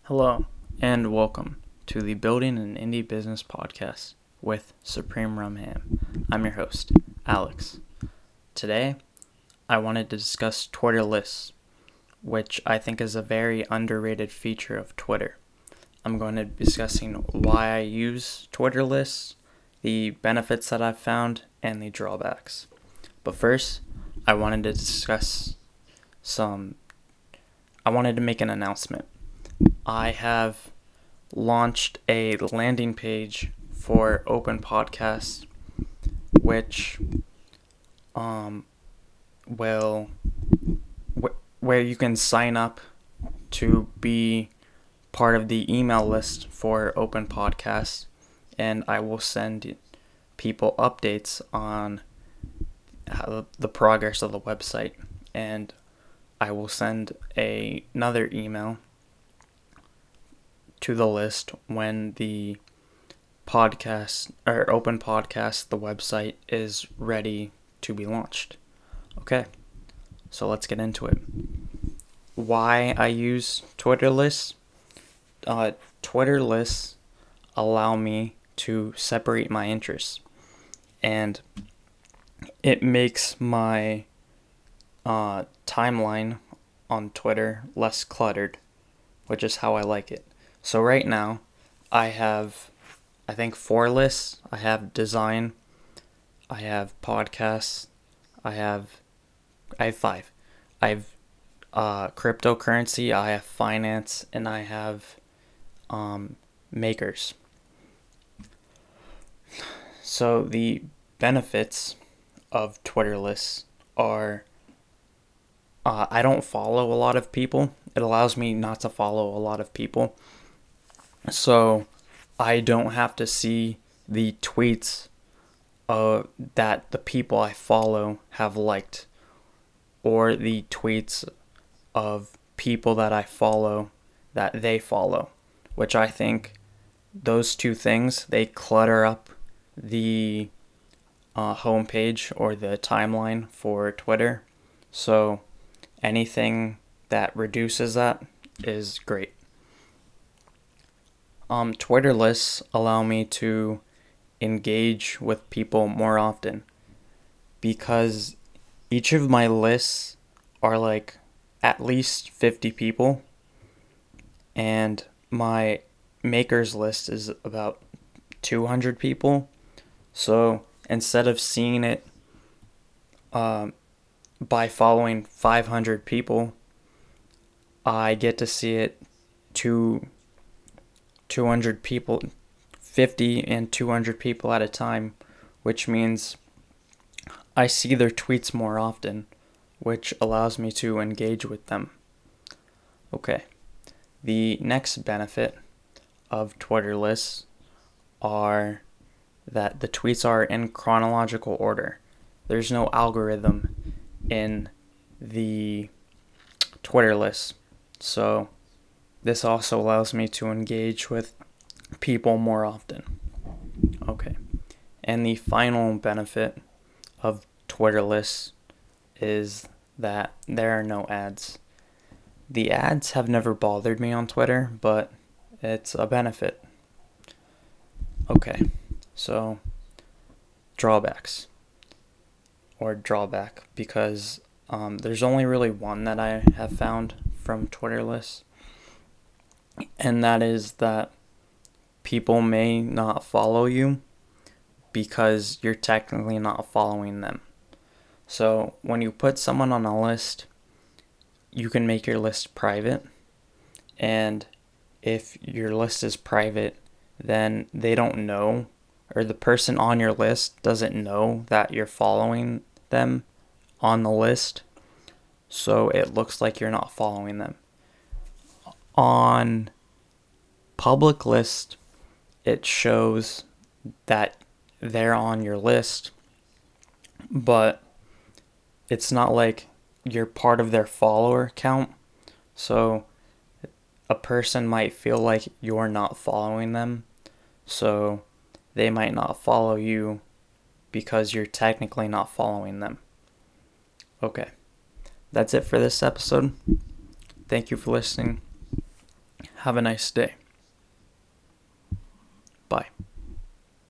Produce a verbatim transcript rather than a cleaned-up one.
Hello, and welcome to the Building an Indie Business Podcast with Supreme Rum Ham. I'm your host, Alex. Today, I wanted to discuss Twitter lists, which I think is a very underrated feature of Twitter. I'm going to be discussing why I use Twitter lists, the benefits that I've found, and the drawbacks. But first, I wanted to discuss some, I wanted to make an announcement. I have launched a landing page for Open Podcasts, which um will wh- where you can sign up to be part of the email list for Open Podcasts, and I will send people updates on how the progress of the website, and I will send a, another email to the list when the podcast or Open Podcast, the website, is ready to be launched. Okay, so let's get into it. Why I use Twitter lists? Uh, Twitter lists allow me to separate my interests, and it makes my uh, timeline on Twitter less cluttered, which is how I like it. So right now, I have, I think, four lists. I have design, I have podcasts, I have, I have five. I have uh, cryptocurrency, I have finance, and I have um, makers. So the benefits of Twitter lists are, uh, I don't follow a lot of people. It allows me not to follow a lot of people. So I don't have to see the tweets uh, that the people I follow have liked, or the tweets of people that I follow that they follow, which I think those two things, they clutter up the uh, homepage or the timeline for Twitter. So anything that reduces that is great. Um, Twitter lists allow me to engage with people more often because each of my lists are like at least fifty people, and my makers list is about two hundred people. So instead of seeing it um, by following five hundred people, I get to see it to two hundred people, fifty and two hundred people at a time, which means I see their tweets more often, which allows me to engage with them. Okay, the next benefit of Twitter lists are that the tweets are in chronological order. There's no algorithm in the Twitter list, so this also allows me to engage with people more often. Okay. And the final benefit of Twitter lists is that there are no ads. The ads have never bothered me on Twitter, but it's a benefit. Okay. So, drawbacks. Or drawback, because um, there's only really one that I have found from Twitter lists. And that is that people may not follow you because you're technically not following them. So when you put someone on a list, you can make your list private. And if your list is private, then they don't know, or the person on your list doesn't know that you're following them on the list. So it looks like you're not following them. On public list, it shows that they're on your list, but it's not like you're part of their follower count. So a person might feel like you're not following them, so they might not follow you because you're technically not following them. Okay, that's it for this episode. Thank you for listening. Have a nice day.